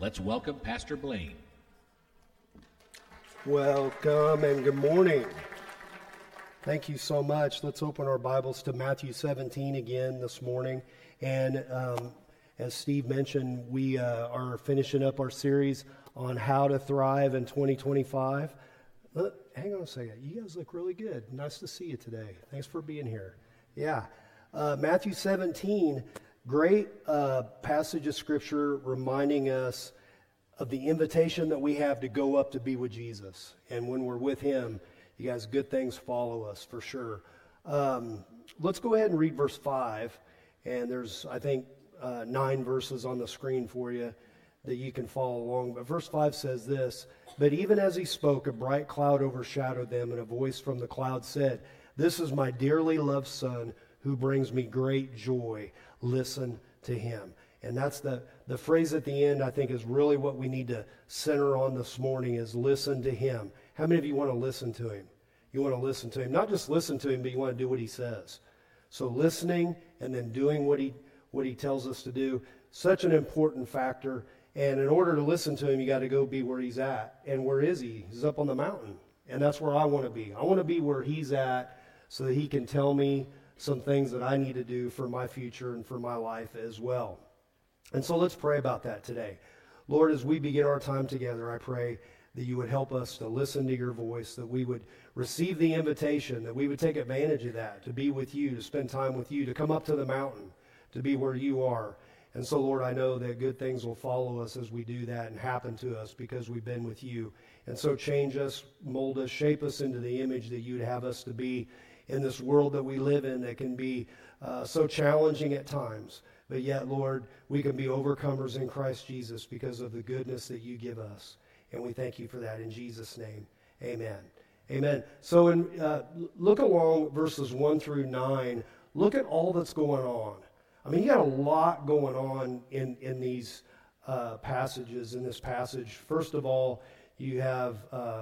Let's welcome Pastor Blaine. Welcome and good morning. Thank you so much. Let's open our Bibles to Matthew 17 again this morning. And as Steve mentioned, we are finishing up our series on how to thrive in 2025. Hang on a second. You guys look really good. Nice to see you today. Thanks for being here. Yeah. Matthew 17, great passage of Scripture reminding us of the invitation that we have to go up to be with Jesus. And when we're with Him, you guys, good things follow us for sure. Let's go ahead and read verse 5. And there's, I think, 9 verses on the screen for you that you can follow along. But verse 5 says this: "But even as he spoke, a bright cloud overshadowed them, and a voice from the cloud said, 'This is my dearly loved Son, who brings me great joy. Listen to him.'" And that's the phrase at the end, I think, is really what we need to center on this morning, is listen to him. How many of you want to listen to him? You want to listen to him. Not just listen to him, but you want to do what he says. So listening and then doing what he tells us to do, such an important factor. And in order to listen to him, you got to go be where he's at. And where is he? He's up on the mountain. And that's where I want to be. I want to be where he's at so that he can tell me some things that I need to do for my future and for my life as well. And so let's pray about that today. Lord, as we begin our time together, I pray that you would help us to listen to your voice, that we would receive the invitation, that we would take advantage of that, to be with you, to spend time with you, to come up to the mountain, to be where you are. And so, Lord, I know that good things will follow us as we do that and happen to us because we've been with you. And so change us, mold us, shape us into the image that you'd have us to be in this world that we live in that can be so challenging at times. But yet, Lord, we can be overcomers in Christ Jesus because of the goodness that you give us. And we thank you for that in Jesus' name. Amen. Amen. So look along verses 1 through 9. Look at all that's going on. I mean, you got a lot going on in these passages, in this passage. First of all, you have,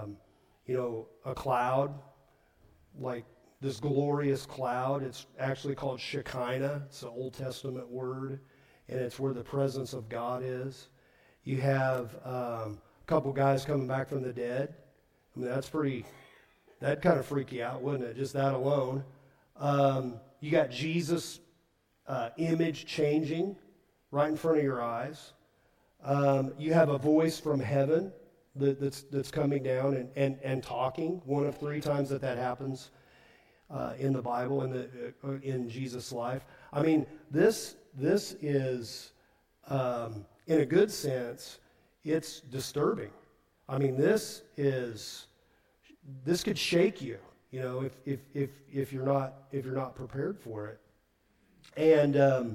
a cloud, like this glorious cloud. It's actually called Shekinah. It's an Old Testament word, and it's where the presence of God is. You have a couple guys coming back from the dead. I mean, that kind of freak you out, wouldn't it? Just that alone. You got Jesus' image changing right in front of your eyes. You have a voice from heaven that's coming down and talking. One of 3 times that happens in the Bible, in Jesus' life. I mean, this is, in a good sense, it's disturbing. I mean, this could shake you, if you're not prepared for it. And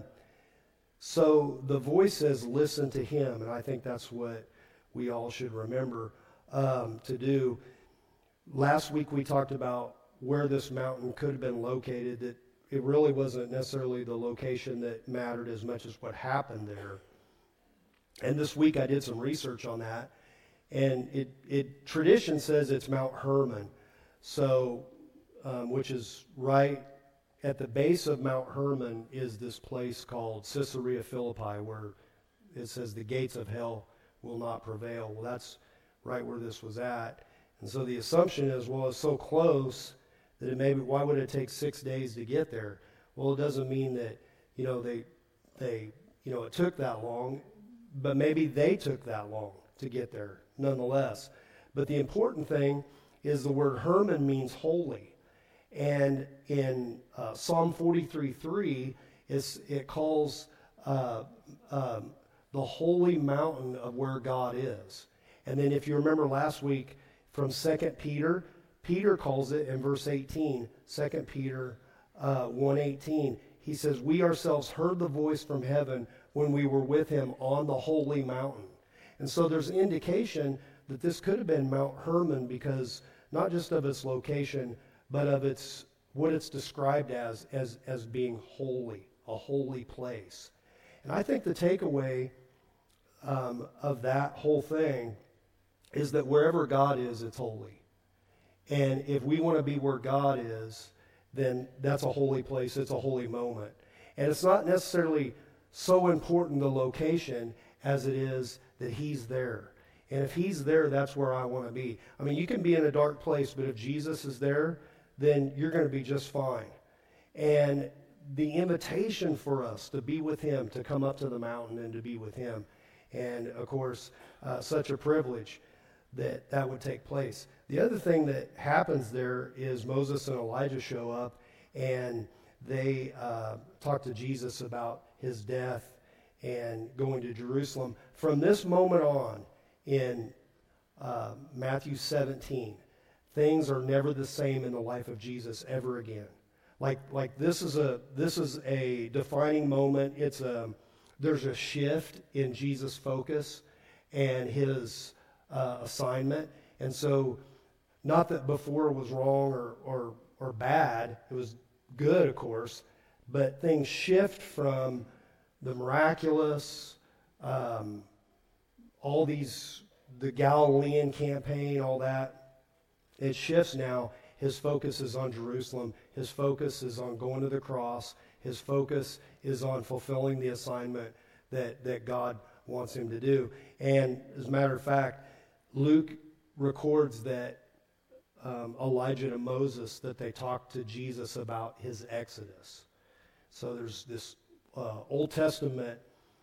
so the voice says, listen to him, and I think that's what we all should remember to do. Last week we talked about where this mountain could have been located, that it really wasn't necessarily the location that mattered as much as what happened there. And this week I did some research on that, and tradition says it's Mount Hermon, so which is right at the base of Mount Hermon is this place called Caesarea Philippi, where it says the gates of hell will not prevail. Well, that's right where this was at. And so the assumption is, well, it's so close that why would it take 6 days to get there? Well, it doesn't mean that, it took that long, but maybe they took that long to get there nonetheless. But the important thing is the word Hermon means holy. And in Psalm 43:3, it calls the holy mountain of where God is. And then if you remember last week from 2 Peter, Peter calls it in verse 18, 2 Peter 1:18. He says, "We ourselves heard the voice from heaven when we were with him on the holy mountain." And so there's an indication that this could have been Mount Hermon because not just of its location, but of what it's described as being holy, a holy place. And I think the takeaway of that whole thing is that wherever God is, it's holy. And if we want to be where God is, then that's a holy place. It's a holy moment. And it's not necessarily so important the location as it is that he's there. And if he's there, that's where I want to be. I mean, you can be in a dark place, but if Jesus is there, then you're going to be just fine. And the invitation for us to be with him, to come up to the mountain and to be with him. And, of course, such a privilege that would take place. The other thing that happens there is Moses and Elijah show up, and they talk to Jesus about his death and going to Jerusalem. From this moment on in Matthew 17, things are never the same in the life of Jesus ever again. Like this is a defining moment. There's a shift in Jesus' focus and his assignment. And so, not that before was wrong or bad, it was good, of course, but things shift from the miraculous, all these, the Galilean campaign, all that. It shifts now. His focus is on Jerusalem. His focus is on going to the cross. His focus is on fulfilling the assignment that God wants him to do. And as a matter of fact, Luke records that Elijah and Moses, that they talked to Jesus about his exodus. So there's this Old Testament,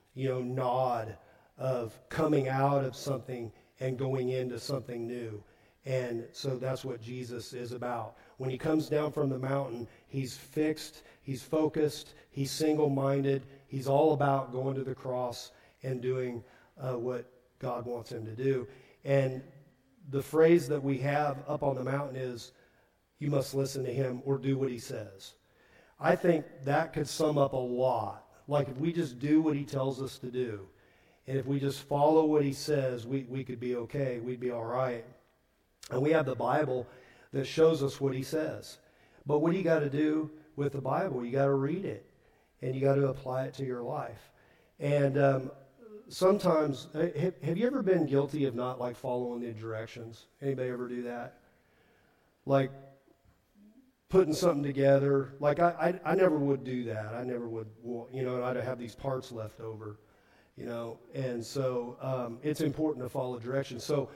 nod of coming out of something and going into something new. And so that's what Jesus is about. When he comes down from the mountain, he's fixed, he's focused, he's single-minded, he's all about going to the cross and doing what God wants him to do. And the phrase that we have up on the mountain is, you must listen to him or do what he says. I think that could sum up a lot. Like if we just do what he tells us to do, and if we just follow what he says, we could be okay, we'd be all right. And we have the Bible that shows us what he says. But what do you got to do with the Bible? You got to read it, and you got to apply it to your life. And sometimes, have you ever been guilty of not following the directions? Anybody ever do that? Like putting something together. I never would do that. I never would, and I'd have these parts left over, and so it's important to follow directions. So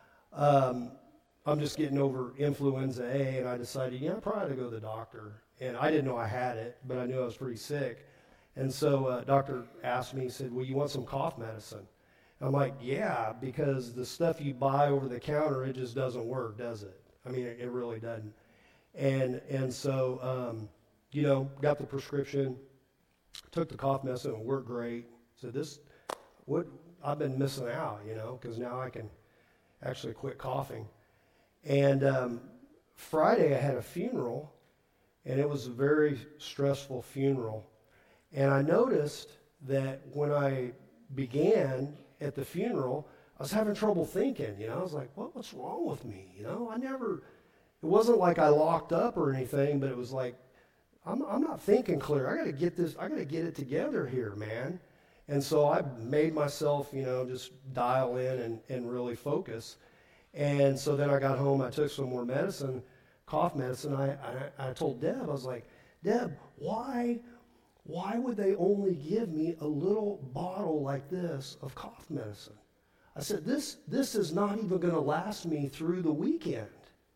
I'm just getting over influenza A, and I decided, I probably ought to go to the doctor. And I didn't know I had it, but I knew I was pretty sick. And so doctor asked me, he said, well, you want some cough medicine? I'm like, yeah, because the stuff you buy over the counter, it just doesn't work, does it? I mean, it really doesn't. And so, got the prescription, took the cough medicine, it worked great. So I've been missing out, because now I can actually quit coughing. And Friday I had a funeral, and it was a very stressful funeral. And I noticed that when I began at the funeral, I was having trouble thinking, I was like, what's wrong with me? It wasn't like I locked up or anything, but it was like, I'm not thinking clear. I got to get it together here, man. And so I made myself, just dial in and really focus. And so then I got home, I took some more medicine, cough medicine. I told Deb, I was like, Deb, why would they only give me a little bottle like this of cough medicine? I said, this is not even going to last me through the weekend,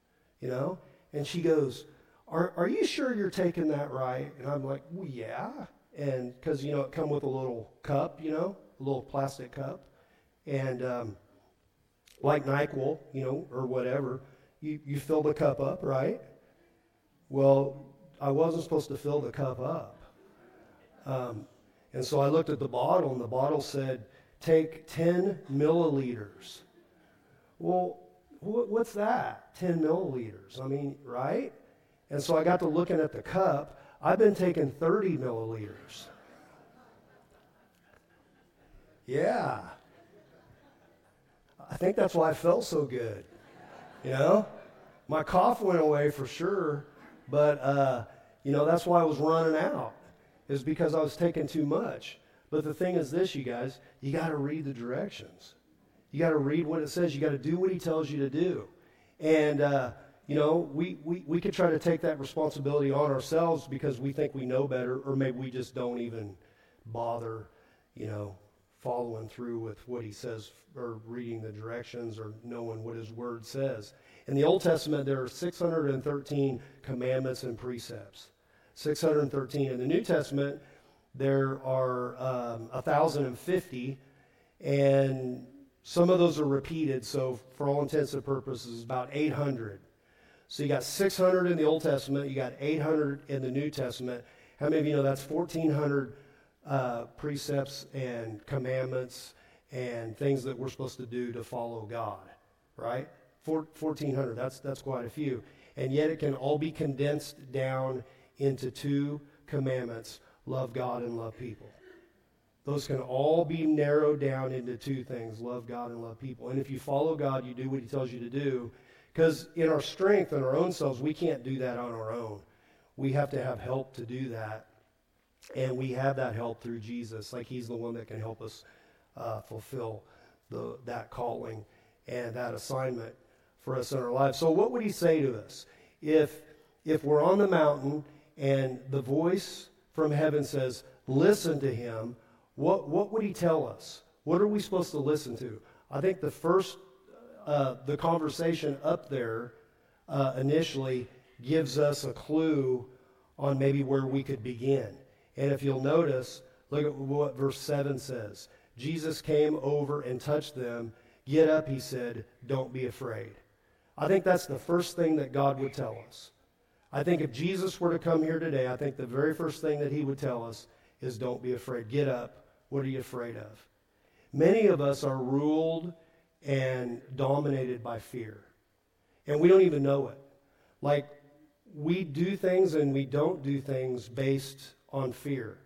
And she goes, are you sure you're taking that right? And I'm like, well, yeah. And because, it come with a little cup, a little plastic cup. And like NyQuil, or whatever, you fill the cup up, right? Well, I wasn't supposed to fill the cup up. And so I looked at the bottle, and the bottle said, take 10 milliliters. Well, what's that? 10 milliliters. I mean, right? And so I got to looking at the cup. I've been taking 30 milliliters. Yeah. I think that's why I felt so good. My cough went away for sure, but, that's why I was running out, is because I was taking too much. But the thing is this, you guys, you got to read the directions. You got to read what it says. You got to do what he tells you to do. And, we could try to take that responsibility on ourselves because we think we know better, or maybe we just don't even bother, following through with what he says or reading the directions or knowing what his word says. In the Old Testament, there are 613 commandments and precepts. 613. In the New Testament, there are 1,050, and some of those are repeated, so for all intents and purposes, about 800. So you got 600 in the Old Testament, you got 800 in the New Testament. How many of you know that's 1,400 precepts and commandments and things that we're supposed to do to follow God, right? 1,400, that's quite a few. And yet it can all be condensed down into 2 commandments, love God and love people. Those can all be narrowed down into 2 things, love God and love people. And if you follow God, you do what he tells you to do. Because in our strength and our own selves, we can't do that on our own. We have to have help to do that. And we have that help through Jesus. Like he's the one that can help us fulfill that calling and that assignment for us in our lives. So what would he say to us? If we're on the mountain and the voice from heaven says, listen to him, what would he tell us? What are we supposed to listen to? I think the first, the conversation up there initially gives us a clue on maybe where we could begin. And if you'll notice, look at what verse 7 says. Jesus came over and touched them. Get up, he said, don't be afraid. I think that's the first thing that God would tell us. I think if Jesus were to come here today, I think the very first thing that he would tell us is don't be afraid. Get up. What are you afraid of? Many of us are ruled and dominated by fear. And we don't even know it. Like, we do things and we don't do things based on fear.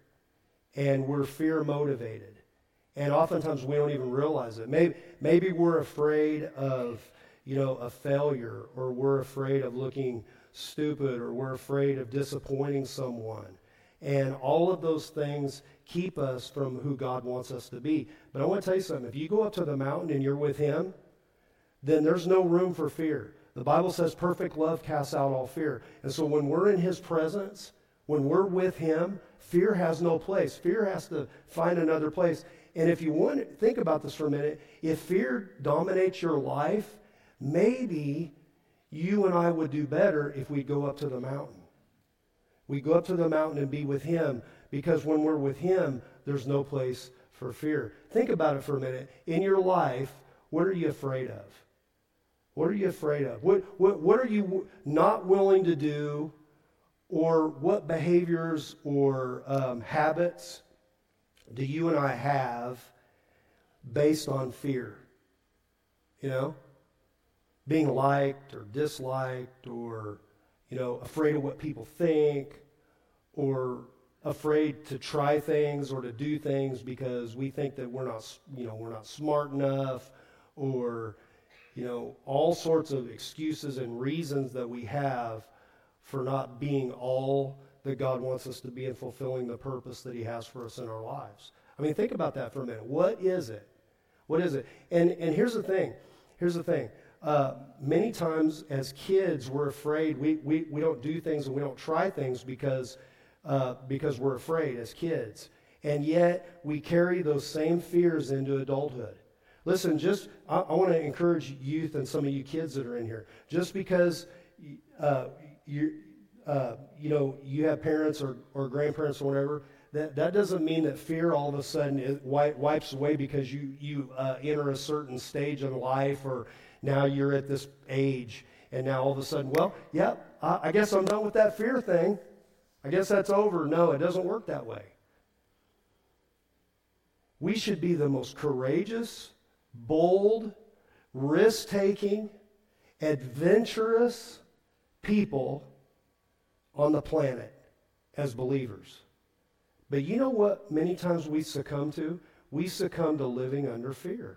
And we're fear motivated. And oftentimes we don't even realize it. Maybe we're afraid of, a failure, or we're afraid of looking stupid, or we're afraid of disappointing someone. And all of those things keep us from who God wants us to be. But I want to tell you something. If you go up to the mountain and you're with him, then there's no room for fear. The Bible says perfect love casts out all fear. And so when we're in his presence, when we're with him, fear has no place. Fear has to find another place. And if you want to think about this for a minute, if fear dominates your life, maybe you and I would do better if we go up to the mountain. We go up to the mountain and be with him, because when we're with him, there's no place for fear. Think about it for a minute. In your life, what are you afraid of? What are you afraid of? What are you not willing to do, or what behaviors or habits do you and I have based on fear? Being liked or disliked, or, afraid of what people think, or afraid to try things or to do things because we think that we're not smart enough, or, all sorts of excuses and reasons that we have for not being all that God wants us to be and fulfilling the purpose that he has for us in our lives. I mean, think about that for a minute. What is it? What is it? And here's the thing. Many times as kids, we're afraid. We don't do things and we don't try things because we're afraid as kids. And yet we carry those same fears into adulthood. Listen, I want to encourage youth and some of you kids that are in here. Just because you have parents or grandparents or whatever, that doesn't mean that fear all of a sudden wipes away because you enter a certain stage in life, or now you're at this age and now all of a sudden, I guess I'm done with that fear thing. I guess that's over. No, it doesn't work that way. We should be the most courageous, bold, risk-taking, adventurous people on the planet as believers. But you know what many times we succumb to? We succumb to living under fear.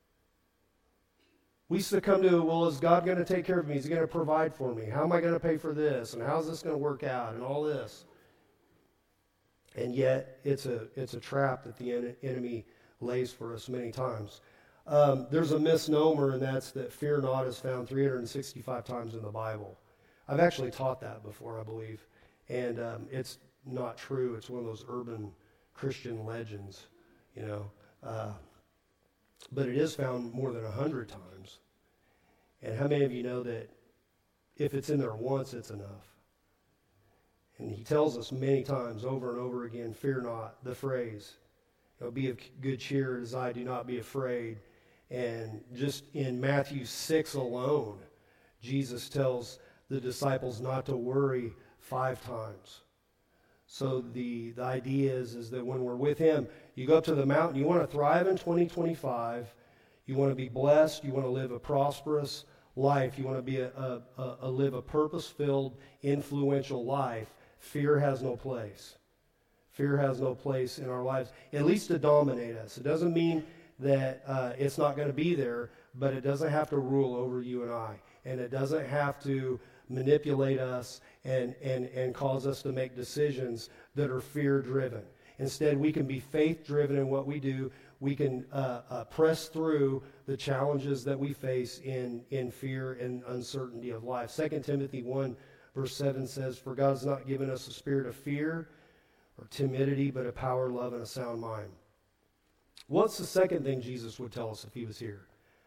We succumb to, is God going to take care of me? Is he going to provide for me? How am I going to pay for this? And how's this going to work out? And all this. And yet, it's a trap that the enemy lays for us many times. There's a misnomer, and that's that fear not is found 365 times in the Bible. I've actually taught that before, I believe. And it's not true. It's one of those urban Christian legends, But it is found more than 100 times. And how many of you know that if it's in there once, it's enough? And he tells us many times over and over again, fear not, the phrase, be of good cheer as I, do not be afraid. And just in Matthew 6 alone, Jesus tells the disciples not to worry 5 times. So the idea is that when we're with him, you go up to the mountain, you want to thrive in 2025, you want to be blessed, you want to live a prosperous life, you want to be live a purpose-filled, influential life. Fear has no place. Fear has no place in our lives, at least to dominate us. It doesn't mean that it's not going to be there, but it doesn't have to rule over you and I. And it doesn't have to manipulate us and cause us to make decisions that are fear-driven. Instead, we can be faith-driven in what we do. We can press through the challenges that we face in fear and uncertainty of life. 2 Timothy 1, verse 7 says, "For God has not given us a spirit of fear or timidity, but a power, love, and a sound mind." What's the second thing Jesus would tell us if he was here?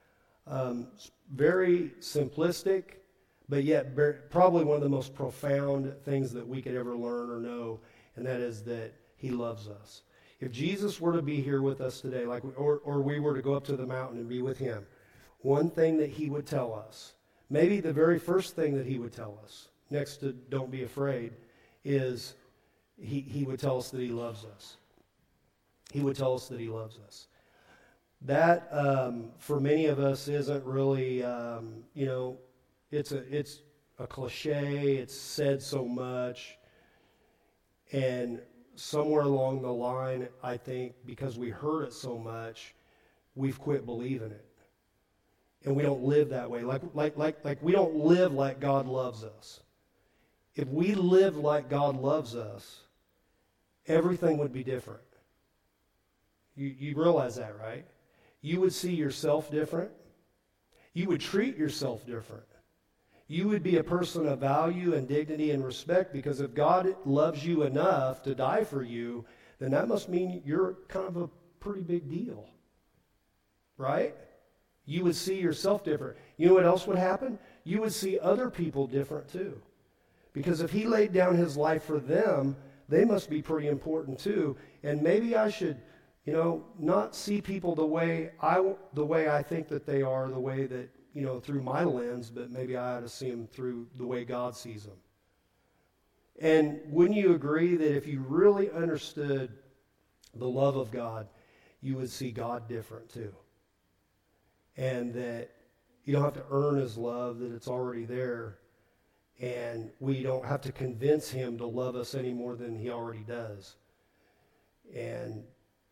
Very simplistic, but yet probably one of the most profound things that we could ever learn or know, and that is that he loves us. If Jesus were to be here with us today, or we were to go up to the mountain and be with him, one thing that he would tell us, maybe the very first thing that he would tell us, next to don't be afraid, is he would tell us that he loves us. He would tell us that he loves us. That, for many of us, isn't really, it's a cliche. It's said so much. And somewhere along the line, I think, because we heard it so much, we've quit believing it. And we don't live that way. Like we don't live like God loves us. If we lived like God loves us, everything would be different. You realize that, right? You would see yourself different. You would treat yourself different. You would be a person of value and dignity and respect, because if God loves you enough to die for you, then that must mean you're kind of a pretty big deal, right? You would see yourself different. You know what else would happen? You would see other people different too. Because if he laid down his life for them, they must be pretty important too. And maybe I should, not see people the way I think that they are, the way that, through my lens, but maybe I ought to see them through the way God sees them. And wouldn't you agree that if you really understood the love of God, you would see God different too? And that you don't have to earn his love, that it's already there. And we don't have to convince him to love us any more than he already does. And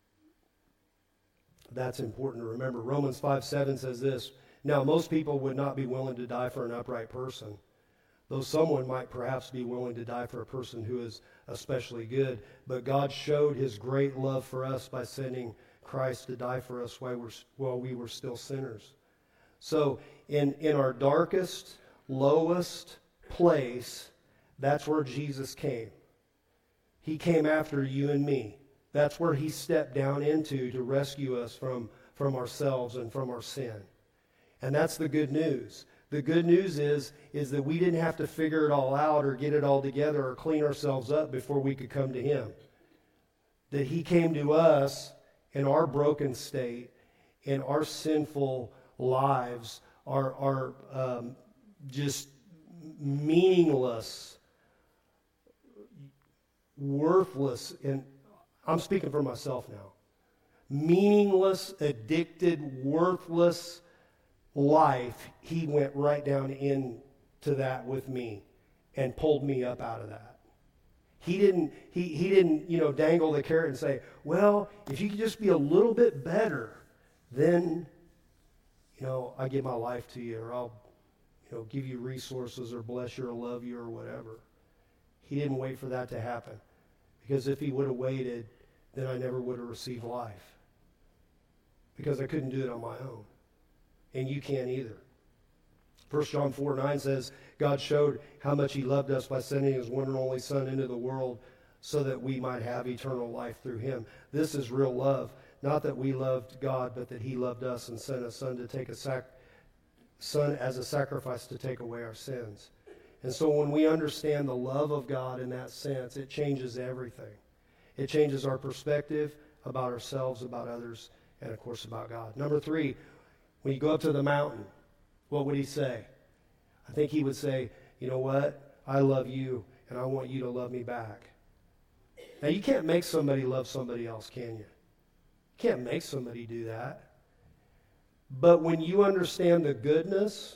that's important to remember. Romans 5:7 says this, "Now most people would not be willing to die for an upright person, though someone might perhaps be willing to die for a person who is especially good. But God showed his great love for us by sending Christ to die for us while we were still sinners." So in our darkest, lowest place, that's where Jesus came. He came after you and me. That's where he stepped down into to rescue us from ourselves and from our sin. And that's the good news. The good news is that we didn't have to figure it all out or get it all together or clean ourselves up before we could come to him. That he came to us in our broken state, in our sinful lives, our just meaningless, worthless, and I'm speaking for myself now, meaningless, addicted, worthless life. He went right down into that with me and pulled me up out of that. He didn't dangle the carrot and say, well, if you could just be a little bit better, then, I give my life to you, or I'll, give you resources or bless you or love you or whatever. He didn't wait for that to happen. Because if he would have waited, then I never would have received life. Because I couldn't do it on my own. And you can't either. 1 John 4:9 says, God showed how much he loved us by sending his one and only Son into the world so that we might have eternal life through him. This is real love. not that we loved God, but that he loved us and sent a son to take son as a sacrifice to take away our sins. And so when we understand the love of God in that sense, it changes everything. It changes our perspective about ourselves, about others, and of course about God. Number 3, when you go up to the mountain, what would he say? I think he would say, you know what? I love you, and I want you to love me back. Now, you can't make somebody love somebody else, can you? You can't make somebody do that. But when you understand the goodness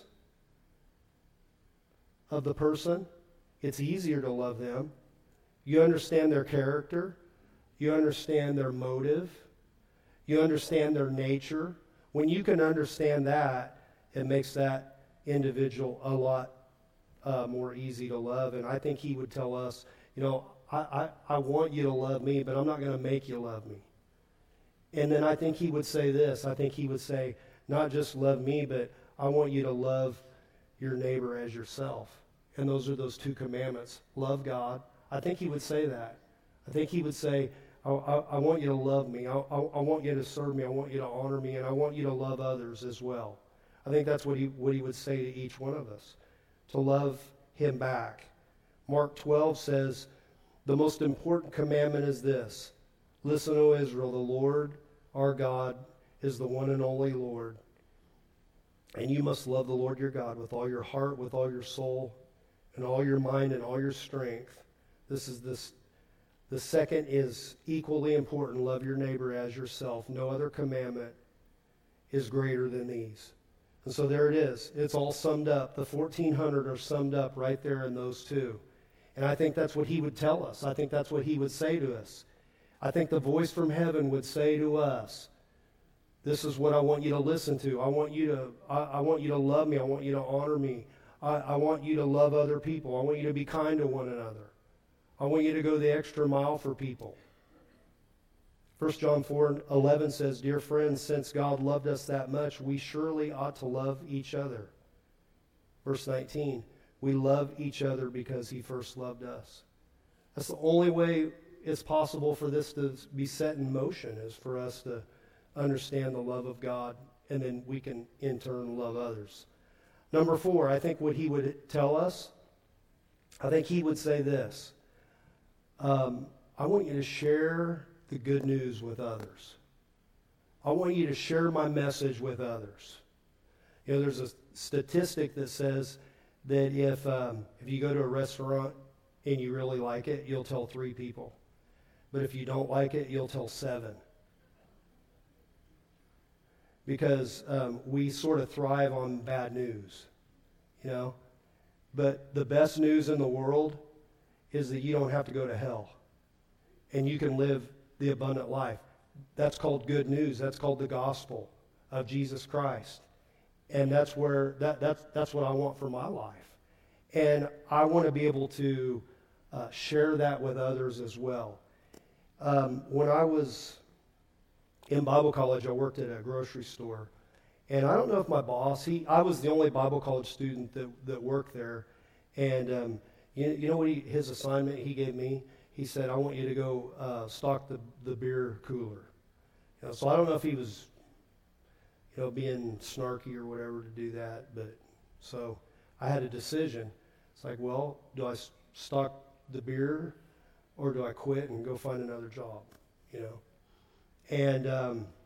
of the person, it's easier to love them. You understand their character. You understand their motive. You understand their nature. When you can understand that, it makes that individual a lot more easy to love. And I think he would tell us, you know, I want you to love me, but I'm not going to make you love me. And then I think he would say this. I think he would say, not just love me, but I want you to love your neighbor as yourself. And those are those 2 commandments. Love God. I think he would say that. I think he would say, I want you to love me. I want you to serve me. I want you to honor me. And I want you to love others as well. I think that's what he would say to each one of us, to love him back. Mark 12 says, the most important commandment is this. Listen, O Israel, the Lord our God is the one and only Lord. And you must love the Lord your God with all your heart, with all your soul, and all your mind and all your strength. The second is equally important. Love your neighbor as yourself. No other commandment is greater than these. And so there it is. It's all summed up. The 1,400 are summed up right there in those 2. And I think that's what he would tell us. I think that's what he would say to us. I think the voice from heaven would say to us, this is what I want you to listen to. I want you to love me. I want you to honor me. I want you to love other people. I want you to be kind to one another. I want you to go the extra mile for people. 1 John 4:11 says, dear friends, since God loved us that much, we surely ought to love each other. Verse 19, we love each other because he first loved us. That's the only way it's possible for this to be set in motion, is for us to understand the love of God, and then we can in turn love others. Number 4, I think what he would tell us, I think he would say this. I want you to share the good news with others. I want you to share my message with others. You know, there's a statistic that says that if you go to a restaurant and you really like it, you'll tell 3 people. But if you don't like it, you'll tell 7. Because we sort of thrive on bad news, you know. But the best news in the world is that you don't have to go to hell. And you can live the abundant life. That's called good news. That's called the gospel of Jesus Christ. And that's where that's what I want for my life. And I want to be able to share that with others as well. When I was in Bible college, I worked at a grocery store. And I don't know if my boss, I was the only Bible college student that worked there. And you know what his assignment he gave me? He said, I want you to go stock the beer cooler. You know, so I don't know if he was, being snarky or whatever to do that. But so I had a decision. It's like, well, do I stock the beer or do I quit and go find another job? And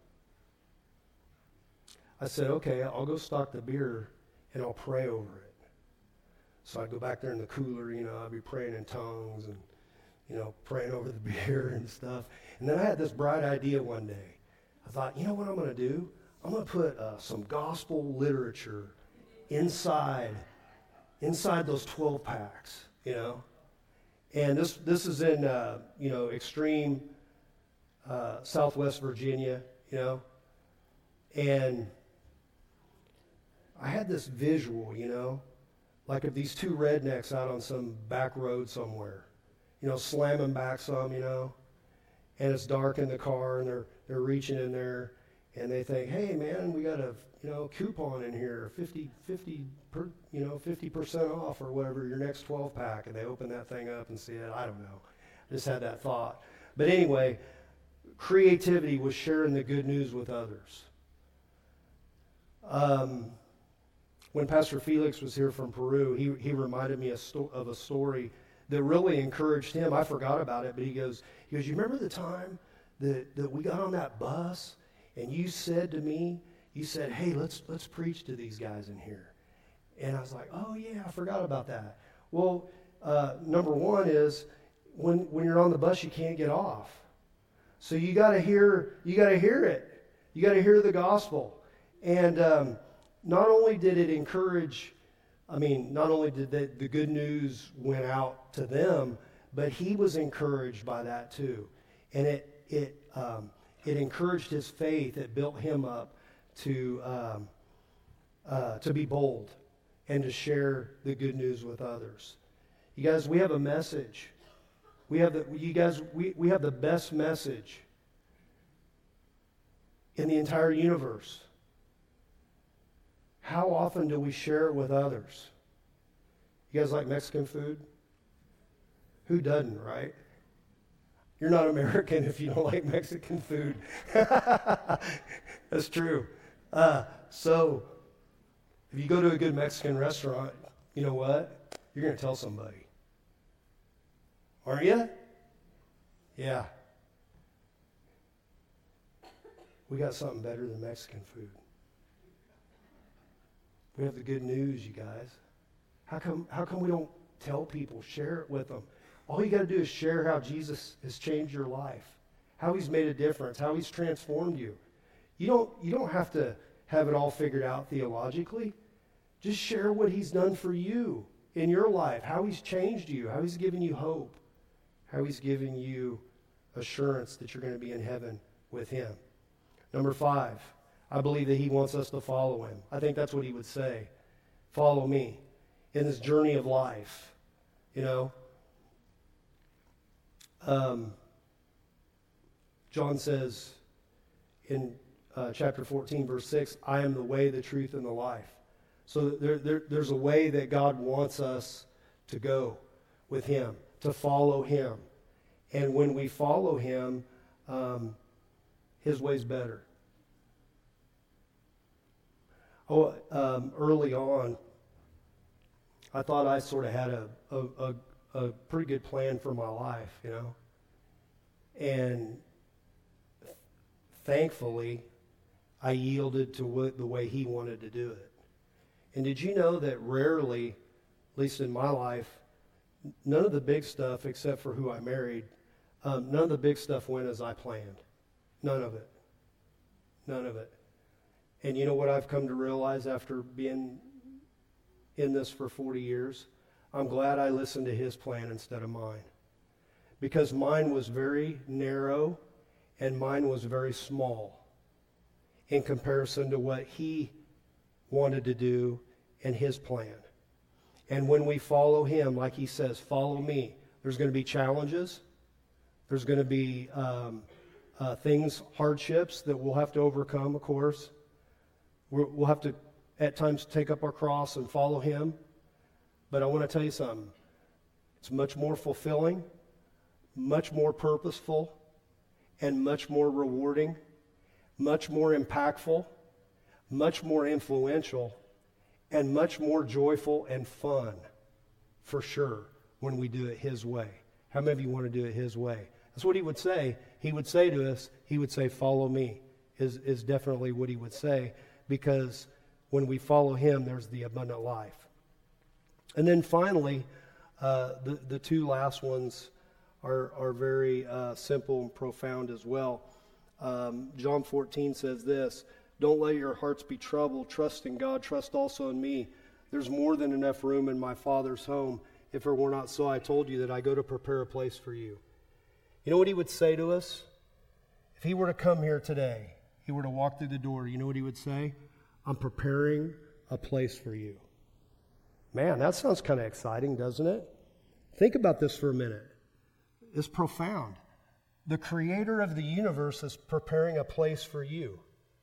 I said, okay, I'll go stock the beer and I'll pray over it. So I'd go back there in the cooler, I'd be praying in tongues and, praying over the beer and stuff. And then I had this bright idea one day. I thought, you know what I'm going to do? I'm going to put some gospel literature inside those 12 packs, And this is in, extreme Southwest Virginia, And I had this visual, like of these 2 rednecks out on some back road somewhere, slamming back some, and it's dark in the car, and they're reaching in there, and they think, hey man, we got a coupon in here, 50% off or whatever, your next 12 pack, and they open that thing up and see it. I don't know, just had that thought. But anyway, creativity was sharing the good news with others. When Pastor Felix was here from Peru, he reminded me of a story that really encouraged him. I forgot about it, but he goes, you remember the time that we got on that bus and you said to me, you said, hey, let's preach to these guys in here. And I was like, oh yeah, I forgot about that. Well, number one is when you're on the bus, you can't get off. So you got to hear it. You got to hear the gospel. And not only did it encourage, not only did the good news went out to them, but he was encouraged by that too. And it encouraged his faith. It built him up to be bold and to share the good news with others. You guys, we have a message. We have the best message in the entire universe. How often do we share it with others? You guys like Mexican food? Who doesn't, right? You're not American if you don't like Mexican food. That's true. So if you go to a good Mexican restaurant, you know what? You're going to tell somebody. Aren't you? Yeah. We got something better than Mexican food. We have the good news, you guys. How come we don't tell people, share it with them? All you got to do is share how Jesus has changed your life, how he's made a difference, how he's transformed you. You don't have to have it all figured out theologically. Just share what he's done for you in your life, how he's changed you, how he's given you hope, how he's given you assurance that you're going to be in heaven with him. Number 5, I believe that he wants us to follow him. I think that's what he would say. Follow me in this journey of life, you know. John says in chapter 14, verse 6, I am the way, the truth, and the life. So there's a way that God wants us to go with him, to follow him. And when we follow him, his way's better. Early on, I thought I sort of had a pretty good plan for my life, you know. And thankfully, I yielded to the way he wanted to do it. And did you know that rarely, at least in my life, none of the big stuff, except for who I married, none of the big stuff went as I planned. None of it. None of it. And you know what I've come to realize after being in this for 40 years? I'm glad I listened to his plan instead of mine. Because mine was very narrow and mine was very small in comparison to what he wanted to do in his plan. And when we follow him, like he says, follow me, there's going to be challenges. There's going to be things, hardships that we'll have to overcome, of course. We'll have to, at times, take up our cross and follow him. But I want to tell you something. It's much more fulfilling, much more purposeful, and much more rewarding, much more impactful, much more influential, and much more joyful and fun, for sure, when we do it his way. How many of you want to do it his way? That's what he would say. He would say to us, he would say, follow me, is definitely what he would say. Because when we follow him, there's the abundant life. And then finally, the two last ones are very simple and profound as well. John 14 says this, don't let your hearts be troubled. Trust in God. Trust also in me. There's more than enough room in my Father's home. If it were not so, I told you that I go to prepare a place for you. You know what he would say to us? If he were to come here today, he were to walk through the door, you know what he would say? I'm preparing a place for you. Man, that sounds kind of exciting, doesn't it? Think about this for a minute. It's profound. The creator of the universe is preparing a place for you.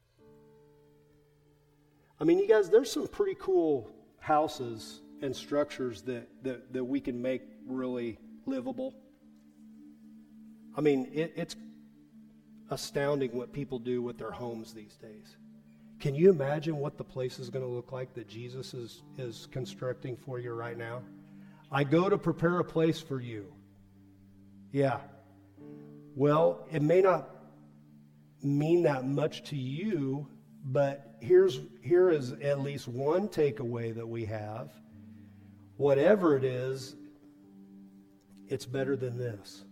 I mean, you guys, there's some pretty cool houses and structures that we can make really livable. I mean, it's astounding what people do with their homes these days. Can you imagine what the place is going to look like that Jesus is constructing for you right now? I go to prepare a place for you. Yeah. Well, it may not mean that much to you, but here is at least one takeaway that we have. Whatever it is, it's better than this.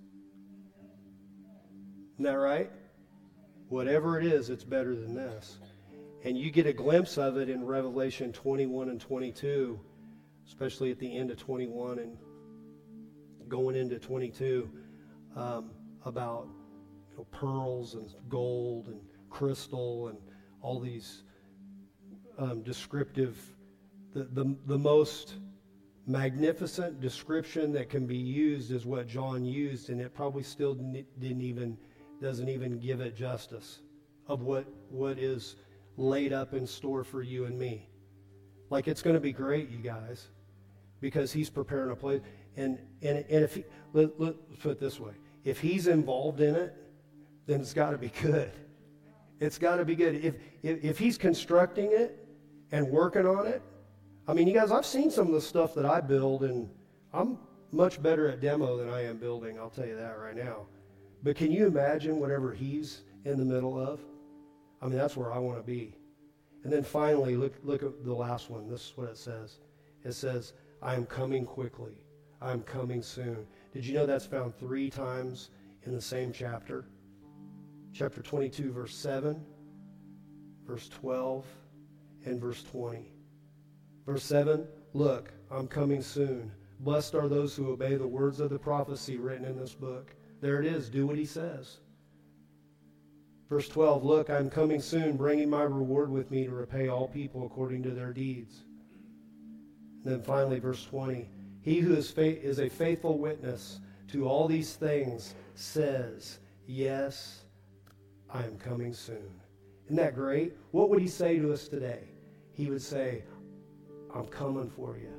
Isn't that right? Whatever it is, it's better than this. And you get a glimpse of it in Revelation 21 and 22, especially at the end of 21 and going into 22, about pearls and gold and crystal and all these descriptive, the most magnificent description that can be used is what John used, and it probably still doesn't even give it justice of what is laid up in store for you and me. Like, it's going to be great, you guys, because he's preparing a place. And if let's put it this way, if he's involved in it, then it's got to be good. It's got to be good. If he's constructing it and working on it, I mean, you guys, I've seen some of the stuff that I build, and I'm much better at demo than I am building. I'll tell you that right now. But can you imagine whatever he's in the middle of? I mean, that's where I want to be. And then finally, look at the last one. This is what it says. It says, I am coming quickly. I am coming soon. Did you know that's found 3 times in the same chapter? Chapter 22, verse 7, verse 12, and verse 20. Verse 7, look, I'm coming soon. Blessed are those who obey the words of the prophecy written in this book. There it is. Do what he says. Verse 12, look, I'm coming soon, bringing my reward with me to repay all people according to their deeds. And then finally, verse 20, he who is a faithful witness to all these things says, yes, I am coming soon. Isn't that great? What would he say to us today? He would say, I'm coming for you.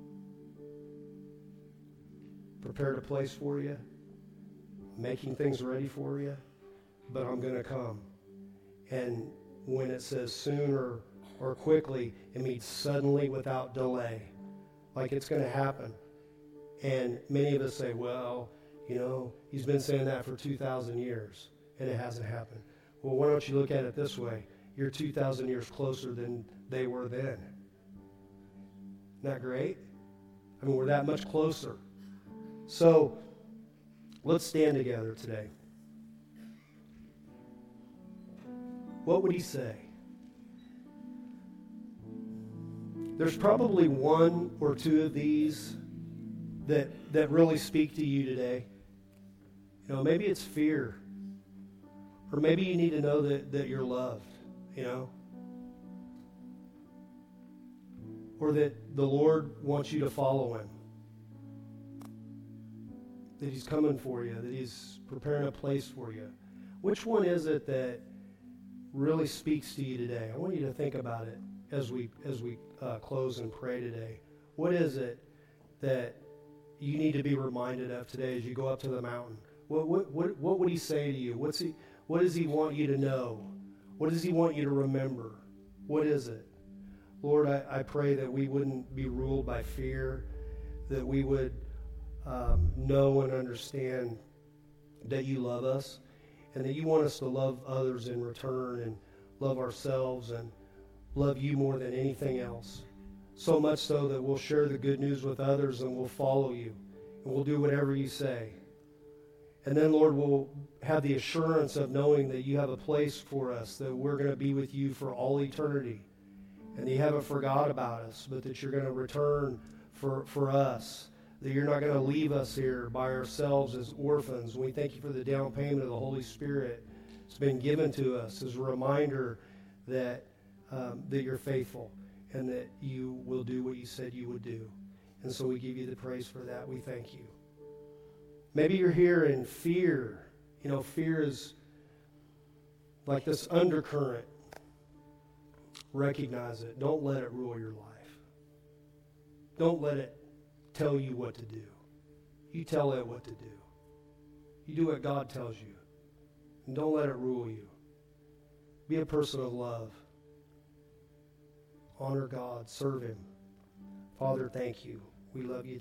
Prepared a place for you. Making things ready for you. But I'm going to come. And when it says sooner or quickly, it means suddenly without delay. Like it's going to happen. And many of us say, well, he's been saying that for 2,000 years, and it hasn't happened. Well, why don't you look at it this way? You're 2,000 years closer than they were then. Isn't that great? I mean, we're that much closer. So, let's stand together today. What would he say? There's probably 1 or 2 of these that really speak to you today. Maybe it's fear. Or maybe you need to know that you're loved, Or that the Lord wants you to follow him. That he's coming for you, that he's preparing a place for you. Which one is it that really speaks to you today? I want you to think about it as we close and pray today. What is it that you need to be reminded of today as you go up to the mountain? What would he say to you? What does he want you to know? What does he want you to remember? What is it? Lord, I pray that we wouldn't be ruled by fear, that we would know and understand that you love us, and that you want us to love others in return and love ourselves and love you more than anything else. So much so that we'll share the good news with others and we'll follow you and we'll do whatever you say. And then, Lord, we'll have the assurance of knowing that you have a place for us, that we're going to be with you for all eternity, and that you haven't forgot about us, but that you're going to return for us, that you're not going to leave us here by ourselves as orphans. We thank you for the down payment of the Holy Spirit. It's been given to us as a reminder that you're faithful and that you will do what you said you would do. And so we give you the praise for that. We thank you. Maybe you're here in fear. Fear is like this undercurrent. Recognize it. Don't let it rule your life. Don't let it tell you what to do. You tell it what to do. You do what God tells you. And don't let it rule you. Be a person of love. Honor God. Serve Him. Father, thank you. We love you today.